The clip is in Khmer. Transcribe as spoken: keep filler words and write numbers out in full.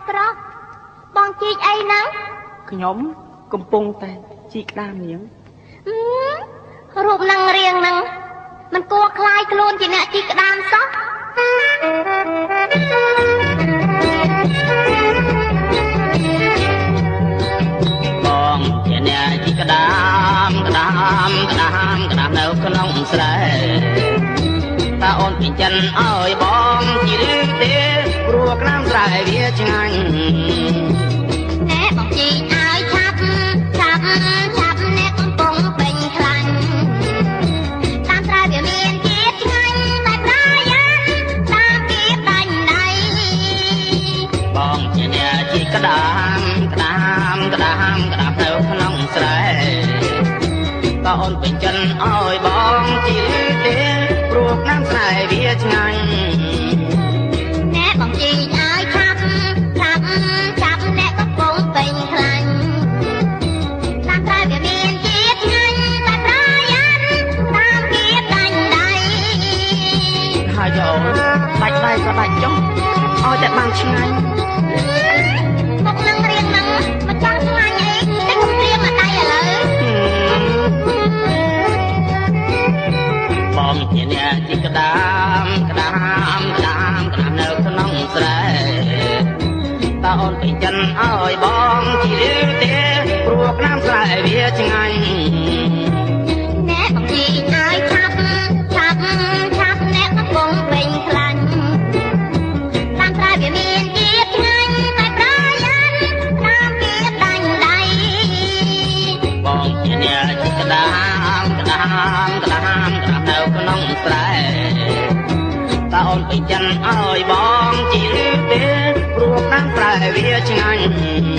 ប្រុសបងជីកអីហ្នឹងខ្ញុំកំពុងតែជីកក្តាមនាងរូបនឹងរៀងហ្នឹងมันគួរคล้ายខ្លួនជាអ្នកជីកក្តាមសោះបងជាអ្នកជីកក្តាមក្តាមក្តាមក្តាមនៅក្នុងស្រែតើអូនពីចិនឲ្យបងជីឬទេព្រោះក្តាមស្រែវាឆ្ងាញ់ណែបងជីកឲ្យឆាប់ឆាប់ឆាប់អ្នកកំពុងពេញខ្លាញ់តាមស្រែវាមានជាតិឆ្ងាញ់តែប្រយ័ត្នតាមពីដាច់ដៃបងជាអ្នកជីកក្តាមក្តាមក្តាមក្តាមនៅក្នុងស្រែតើអូនពីចិនឲ្យបងជីឬទេព្រោះក្តាមស្រែវាឆ្ងាញ់ណែបងជីកឲ្យឆាប់ឆាប់ឆាប់អ្នកកំពុងពេញខ្លាញ់តាមស្រែវាមានជាតិឆ្ងាញ់តែប្រយ័ត្នតាមពីដាច់ដៃហើយយោដាច់ដៃក៏ដាច់ចុះឲ្យតែបានឆ្ងាញ់មុខនឹងរៀងហ្នឹងមិនចង់ឆ្ងាញ់អីតែកុំព្រៀងមកដៃឥឡូវបងជាអ្នកជីកក្តាមក្តាមក្តាមក្តាមនៅក្នុងស្រែតើអូនពីចិនឲ្យបងជីឬទេព្រោះក្តាមស្រែវាឆ្ងាញ់ណែបងជីកឲ្យឆាប់ឆាប់ឆាប់អ្នកកំពុងពេញខ្លាញ់តាមស្រែវាមានជាតិឆ្ងាញ់តែប្រយ័ត្នតាមពីដាច់ដៃបងជាអ្នកជីកក្តាមក្តាមក្តាមក្តាមនៅក្នុងស្រែតើអូនពីចិនឲ្យបងជីឬទេព្រោះក្តាមស្រែវាឆ្ងាញ់